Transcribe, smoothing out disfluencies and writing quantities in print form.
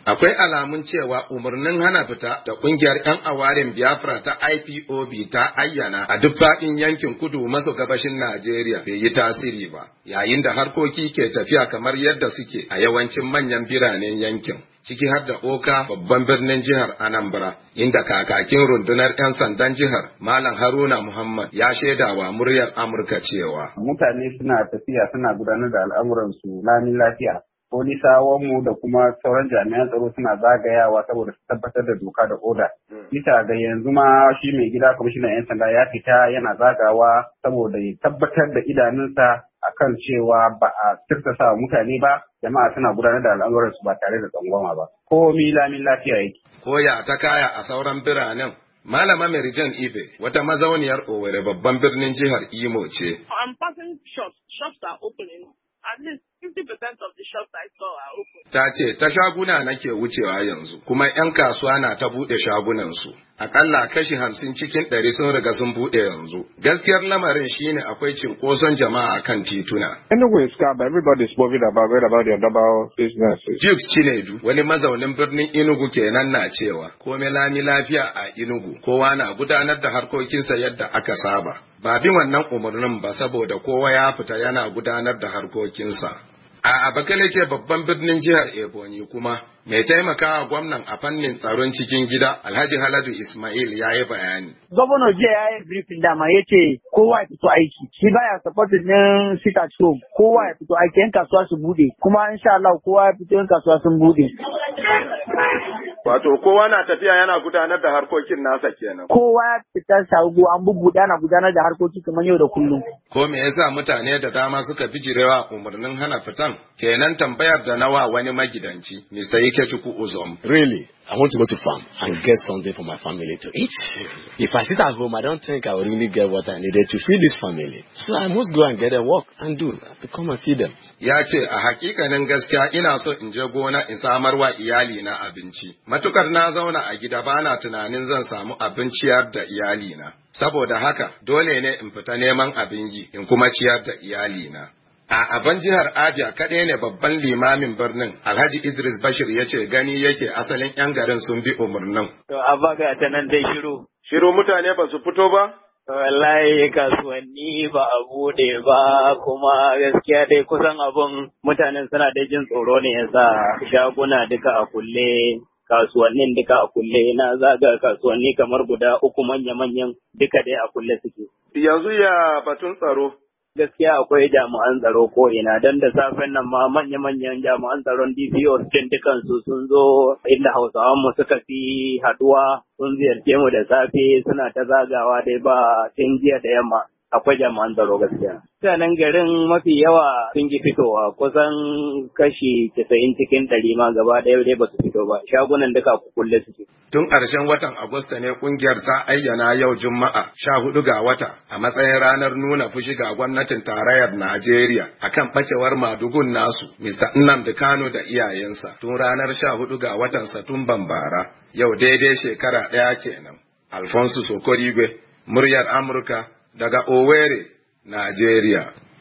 Akwai alamun cewa umarnin hana fita da kungiyar 'yan awarin Biafra ta IPOB ta ayyana a duk faɗin yankin kudu maso gabashin Najeriya bai yi tasiri ba, yayin da harkoki ke tafiya kamar yadda suke a yawancin manyan biranen yankin, ciki har da Oka babban birnin jihar Anambra, inda kakakin rundunar 'yan sandan jihar Malam Haruna Muhammad ya shaidawa muryar Amurka cewa mutane suna tafiya suna gudanar da al'amuransu lami lafiya. Polisawanmu da kuma sauran jami'an tsaro suna zagayawa saboda su tabbatar da doka da oda. Bisa ga yanzu ma shi mai gida kwamishinan 'yan sanda ya fita yana zagawa saboda ya tabbatar da idanunsa akan cewa ba a tirsasa wa mutane ba, jama'a suna gudanar da al'amuransu ba tare da tsangwama ba. Komi lamin lafiya yake. Koya ta kaya a sauran biranen. Malama Merijan Ibe, wata mazauniyar Owerri babban birnin jihar Imo ce. I'm passing shops. Shops are opening. At least 50% of the shops I saw are open. Ta ce, ta shaguna nake wucewa yanzu, kuma 'yan kasuwa na ta buɗe shagunansu. Akalla kashi 50 cikin 100 sun riga sun buɗe yanzu. Gaskiyar lamarin shine akwai cinkoson jama'a kan tituna. Enugu is calm, everybody is moving about their double businesses. Jukes Chinedu, wani mazaunin birnin Enugu kenan na cewa, komai lami lafiya a Enugu, kowa na gudanar da harkokinsa yadda aka saba. Ba bin wannan umarnin ba saboda kowa ya fita yana gudanar da harkokinsa. A Abakalake babban birnin jihar Ebonyi kuma, mai taimakawa gwamnan a fannin tsaron cikin gida Alhaji Haladu Ismail ya yi bayani. Gwamnan jiya ya yi briefing dama ya ce kowa ya fito aiki. Shi baya supporting din sit at home. Kowa ya fito aiki, 'yan kasuwa su bude. Kuma insha Allah kowa ya fito 'yan kasuwa sun bude. Wato kowa na tafiya yana gudanar da harkokin nasa kenan. Kowa ya fita shago an bubbuɗe ana gudanar da harkoki kamar yau da kullum. Ko me yasa mutane da dama suka bijirewa umarnin hana fitan? Kenan tambayar da nawa wani magidanci, Mr. Ikechukwu Uzom. Really, I want to go to farm and get something for my family to eat. If I sit at home, I don't think I will really get what I needed to feed this family. So I must go and get a work and to come and feed them. Ya ce a hakikanin gaskiya ina so in je gona in samar wa iyali na abinci. Matukar na zauna a gida bana tunanin zan samu abin ciyar da iyali na. Saboda haka dole ne in fita neman abin yi in kuma ciyar da iyali na. A aban jihar Abia kaɗai ne babban limamin birnin Alhaji Idris Bashir ya ce gani yake asalin 'yan garin sun bi umarnin. To Abba ga ta nan dai shiru. Shiru mutane ba su fito ba? Wallahi kasuwanni ba a bude ba kuma gaskiya dai kusan abun mutanen suna da jin tsoro ne yasa shaguna duka a kulle. Kasuwannin duka a kulle na zaga kasuwanni kamar guda 3 manya-manyan duka dai a kulle suke. Yanzu ya batun tsaro. Gaskiya akwai jami'an tsaro ko ina don da safen nan ma manya-manyan jami'an tsaron DPO din dukansu sun zo inda Hausawan mu suka fi haduwa sun ziyarce mu da safe suna ta zagawa dai ba tun jiya da yamma. Akwai jami'an tsaro gaskiya. Mutanen garin mafi yawa sun ki fitowa kusan kashi 90 cikin 100 ma gaba ɗaya dai ba su fito ba. Shagunan duka kulle suke. Tun ƙarshen watan Agusta ne kungiyar ta ayyana yau Juma'a 14 ga wata a matsayin ranar nuna fushi ga gwamnatin tarayyar Najeriya akan ɓacewar madugun nasu Mr. Nnamdi Kanu da iyayensa tun ranar 14 ga watan Satumban bara. Yau daidai shekara ɗaya kenan. Alfonso Sokorigwe, muryar Amurka, daga Owerri, Najeriya.